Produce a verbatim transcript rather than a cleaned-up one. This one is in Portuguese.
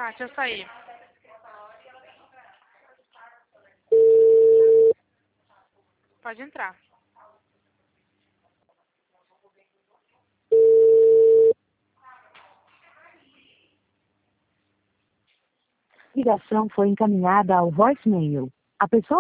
Tá, deixa eu sair. Pode entrar. Ligação foi encaminhada ao voicemail. A pessoa